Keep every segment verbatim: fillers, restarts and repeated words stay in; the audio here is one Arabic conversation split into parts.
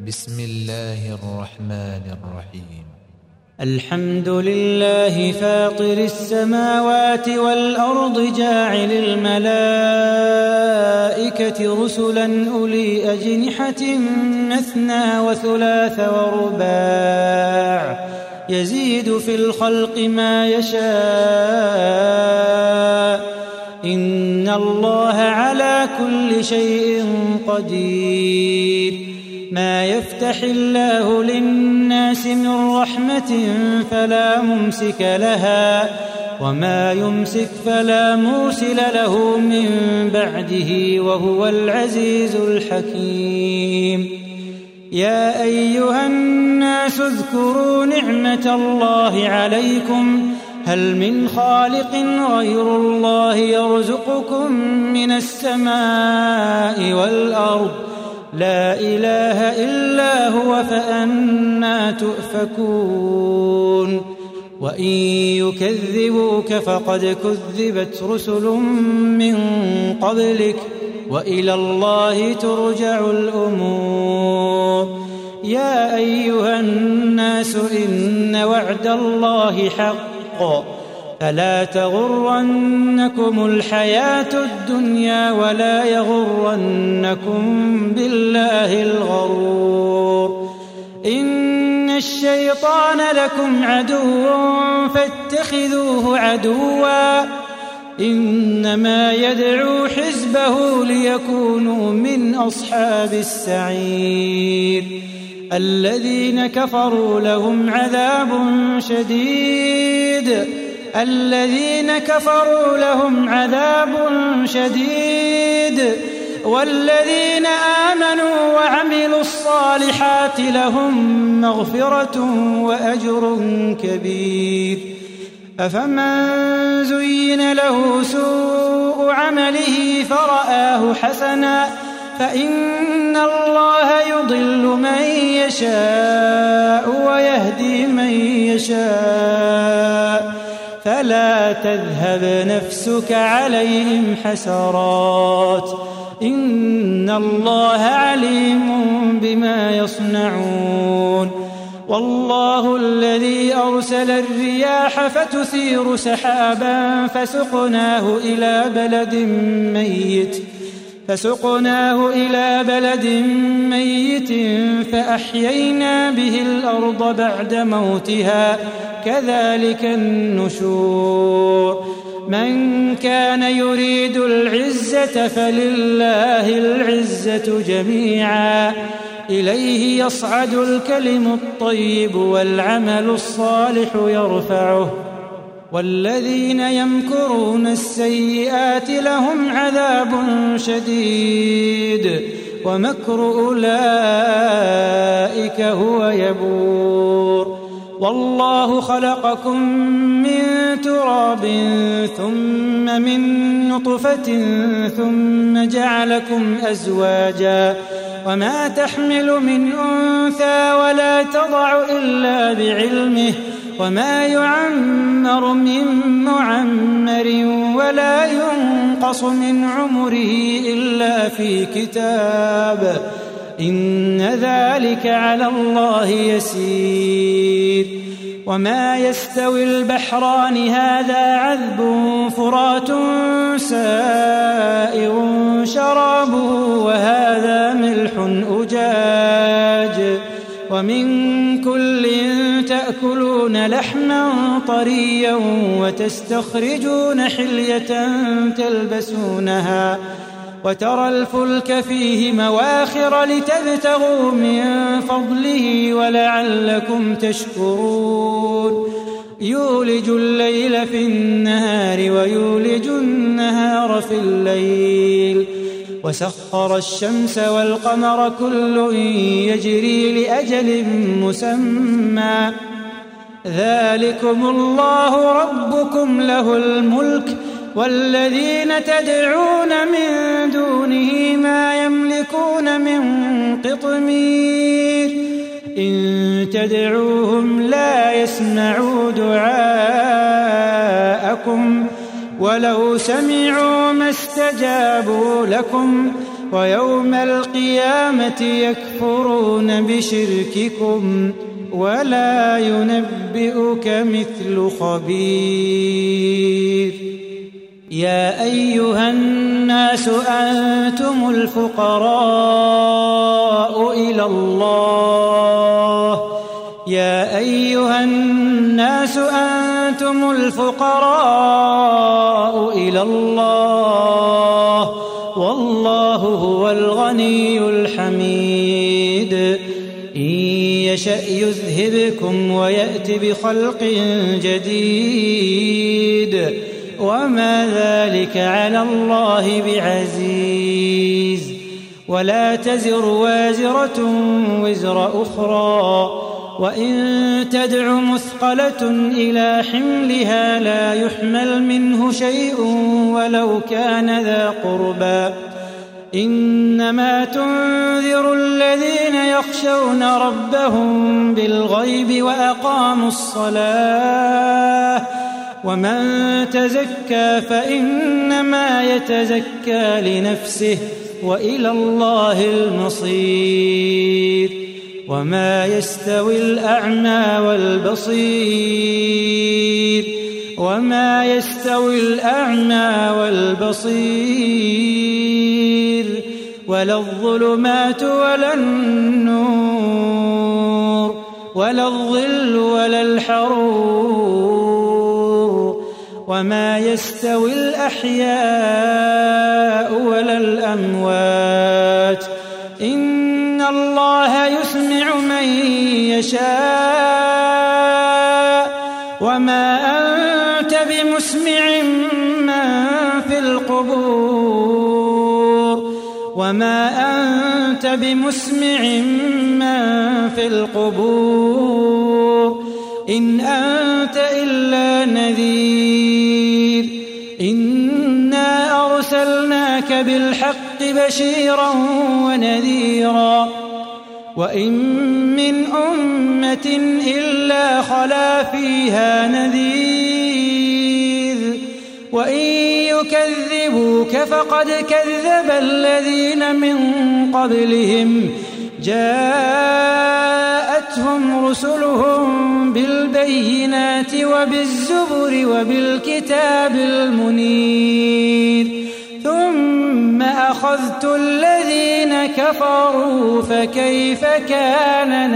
بسم الله الرحمن الرحيم. الحمد لله فاطر السماوات والأرض جاعل الملائكة رسلا أولي أجنحة مثنى وثلاث ورباع يزيد في الخلق ما يشاء إن الله على كل شيء قدير. ما يفتح الله للناس من رحمة فلا ممسك لها وما يمسك فلا مرسل له من بعده وهو العزيز الحكيم. يا أيها الناس اذكروا نعمة الله عليكم هل من خالق غير الله يرزقكم من السماء والأرض لا إله إلا هو فأنى تؤفكون. وإن يكذبوك فقد كذبت رسل من قبلك وإلى الله ترجع الأمور. يا أيها الناس إن وعد الله حق فلا تغرنكم الحياة الدنيا ولا يغرنكم بالله الغرور. إن الشيطان لكم عدو فاتخذوه عدوا إنما يدعو حزبه ليكونوا من أصحاب السعير. الذين كفروا لهم عذاب شديد الذين كفروا لهم عذاب شديد والذين آمنوا وعملوا الصالحات لهم مغفرة وأجر كبير. أفمن زين له سوء عمله فرآه حسنا فإن الله يضل من يشاء ويهدي من يشاء فلا تذهب نفسك عليهم حسرات إن الله عليم بما يصنعون. والله الذي أرسل الرياح فتثير سحابا فسقناه إلى بلد ميت فسقناه إلى بلد ميت فأحيينا به الأرض بعد موتها كذلك النشور. من كان يريد العزة فلله العزة جميعا إليه يصعد الكلم الطيب والعمل الصالح يرفعه والذين يمكرون السيئات لهم عذاب شديد ومكر أولئك هو يبور. والله خلقكم من تراب ثم من نطفة ثم جعلكم أزواجا وما تحمل من أنثى ولا تضع إلا بعلمه وما يعمر من معمر ولا ينقص من عمره إلا في كتاب إن ذلك على الله يسير. وما يستوي البحران هذا عذب فرات سائغ شرابه وهذا ملح أجاج ومن كل تأكلون لحما طريا وتستخرجون حلية تلبسونها وترى الفلك فيه مواخر لتبتغوا من فضله ولعلكم تشكرون. يولج الليل في النهار ويولج النهار في الليل وسخر الشمس والقمر كل يجري لأجل مسمى ذلكم الله ربكم له الملك والذين تدعون من دونه ما يملكون من قطمير إن تدعوهم لا يسمعوا دعاءكم ولو سمعوا ما استجابوا لكم ويوم القيامة يكفرون بشرككم ولا ينبئك مثل خبير. يا أيها الناس أنتم الفقراء إلى الله يا أيها الناس أنتم الفقراء إلى الله والله هو الغني الحميد. إن يشأ يذهبكم ويأت بخلق جديد وما ذلك على الله بعزيز. ولا تزر وازرة وزر أخرى وإن تدع مثقلة إلى حملها لا يحمل منه شيء ولو كان ذا قربى. إنما تنذر الذين يخشون ربهم بالغيب وأقاموا الصلاة ومن تزكى فإنما يتزكى لنفسه وإلى الله المصير. وما يستوي الأعمى والبصير وما يستوي الأعمى والبصير ولا الظلمات ولا النور ولا الظل ولا الحرور وما يستوي الأحياء ولا الأموات. إن الله يسمع من يشاء وما أنت بمسمع من في القبور وما أنت بمسمع من في القبور إن أنت إلا نذير. إنا أرسلناك بالحق بشيرا ونذيرا وإن من أمة إلا خلا فيها نذير وإن يكذبوك فقد كذب الذين من قبلهم جاءتهم رسلهم بالبينات وبالزبر وبالكتاب المنير ثم أخذت الذين كفروا فكيف كان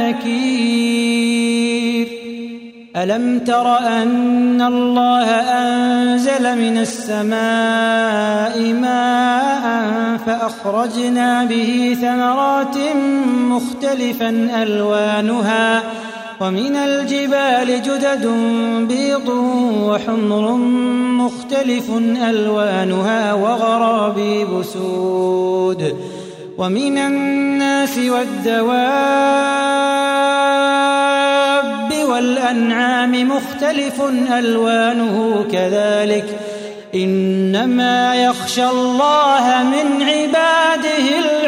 نكير. ألم تر أن الله أنزل من السماء ماء فأخرجنا به ثمرات مختلفا ألوانها ومن الجبال جدد بيض وحمر مختلف ألوانها وغرابيب سود ومن الناس والدواب والأنعام مختلف ألوانه كذلك إنما يخشى الله من عباده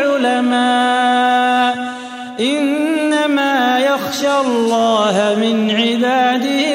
العلماء إنما يخشى الله من عباده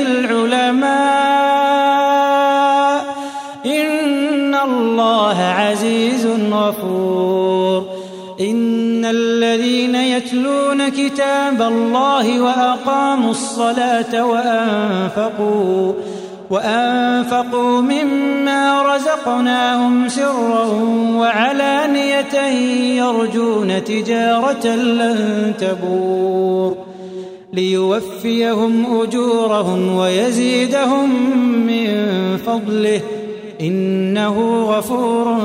العلماء إن الله عزيز غفور. إن الذين يتلون كتاب الله وأقاموا الصلاة وأنفقوا وأنفقوا مما رزقناهم سرا وعلانية يرجون تجارة لن تبور ليوفيهم أجورهم ويزيدهم من فضله إنه غفور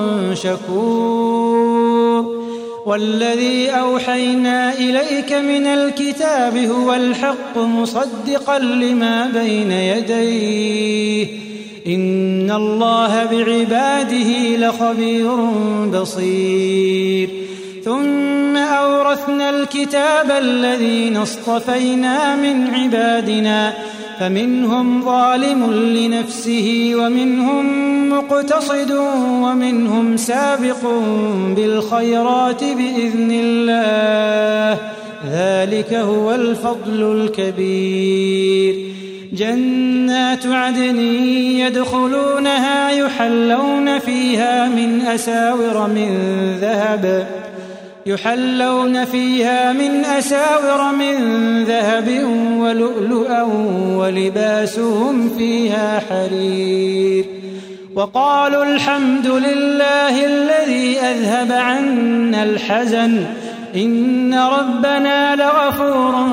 شكور. والذي أوحينا إليك من الكتاب هو الحق مصدقا لما بين يديه إن الله بعباده لخبير بصير. ثم أورثنا الكتاب الذين اصطفينا من عبادنا فمنهم ظالم لنفسه ومنهم مقتصد ومنهم سابق بالخيرات بإذن الله ذلك هو الفضل الكبير. جنات عدن يدخلونها يحلون فيها من أساور من ذهب يحلون فيها من أساور من ذهب ولؤلؤا ولباسهم فيها حرير. وقالوا الحمد لله الذي أذهب عنا الحزن إن ربنا لغفور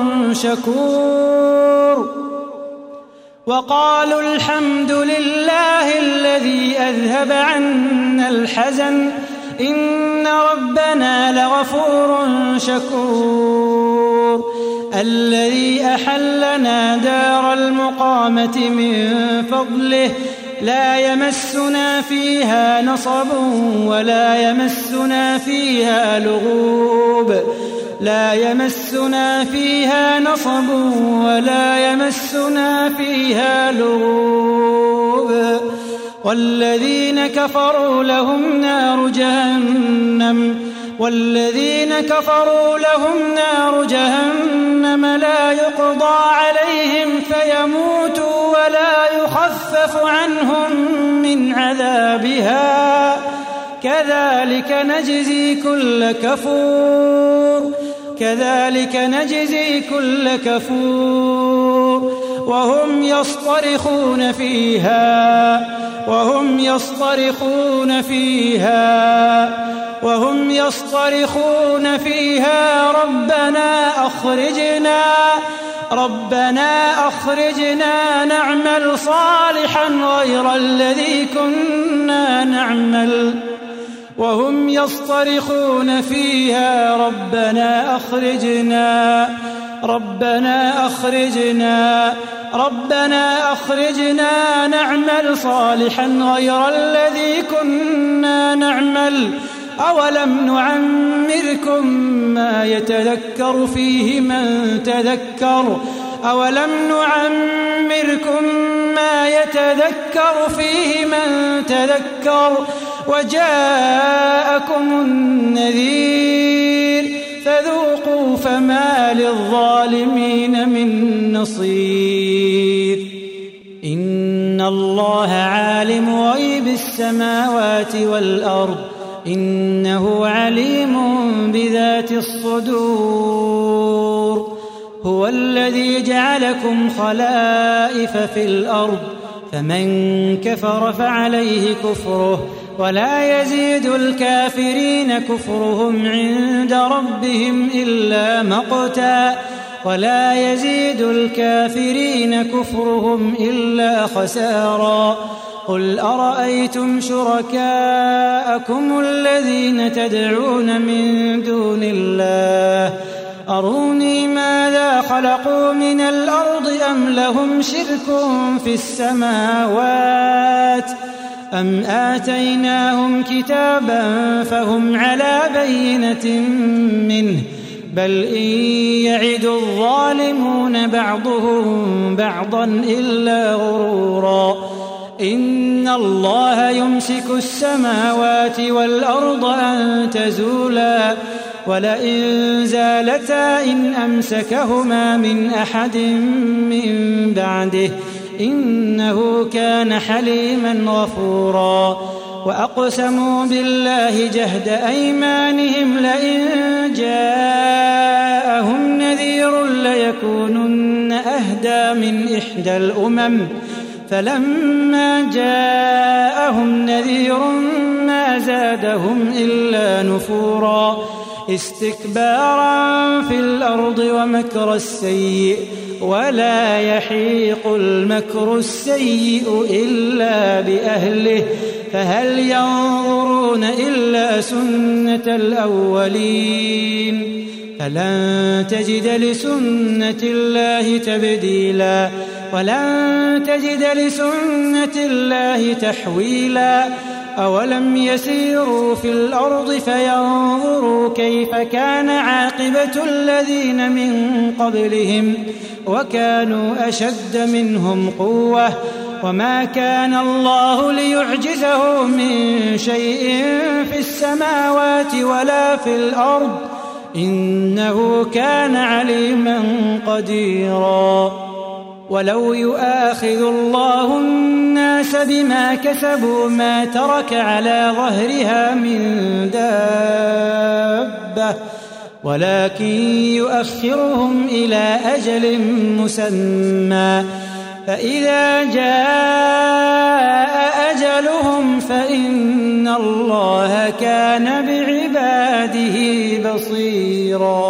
شكور. وقالوا الحمد لله الذي أذهب عنا الحزن إن ربنا لغفور شكور. الذي أحلنا دار المقامة من فضله لا يمسنا فيها نصب ولا يمسنا فيها لغوب لا يمسنا فيها نصب ولا يمسنا فيها لغوب. والذين كفروا لهم نار جهنم والذين كفروا لهم نار جهنم لا يقضى عليهم فيموتوا ولا يخفف عنهم من عذابها كذلك نجزي كل كفور كذلك نجزي كل كفور. وهم يصطرخون فيها وهم يصطرخون فيها وهم يصطرخون فيها ربنا أخرجنا ربنا أخرجنا نعمل صالحا غير الذي كنا نعمل وهم يصطرخون فيها ربنا أخرجنا ربنا أخرجنا ربنا أخرجنا نعمل صالحا غير الذي كنا نعمل أولم نعمركم ما يتذكر فيه من تذكر أولم نعمركم ما يتذكر فيه من تذكر وجاءكم النذير فذوقوا فما للظالمين من نصير. إن الله عالم غيب السماوات والأرض إنه عليم بذات الصدور. هو الذي جعلكم خلائف في الأرض فمن كفر فعليه كفره ولا يزيد الكافرين كفرهم عند ربهم إلا مقتا ولا يزيد الكافرين كفرهم إلا خسارا. قل أرأيتم شركاءكم الذين تدعون من دون الله أروني ماذا خلقوا من الأرض أم لهم شرك في السماوات أم آتيناهم كتابا فهم على بينة منه بل إن يعد الظالمون بعضهم بعضا إلا غرورا. إن الله يمسك السماوات والأرض أن تزولا ولئن زالتا إن أمسكهما من أحد من بعده إنه كان حليما غفورا. وأقسموا بالله جهد أيمانهم لئن جاءهم نذير ليكونن أهدى من إحدى الأمم فلما جاءهم نذير ما زادهم إلا نفورا استكبارا في الأرض ومكر السيء ولا يحيق المكر السيء إلا بأهله فهل ينظرون إلا سنة الأولين فلن تجد لسنة الله تبديلا ولن تجد لسنة الله تحويلا. أولم يسيروا في الأرض فينظروا كيف كان عاقبة الذين من قبلهم وكانوا أشد منهم قوة وما كان الله ليعجزه من شيء في السماوات ولا في الأرض إنه كان عليما قديرا ولو يؤاخذ الله الناس بما كسبوا ما ترك على ظهرها من دابة ولكن يؤخرهم إلى أجل مسمى فإذا جاء أجلهم فإن الله كان بعباده بصيرا.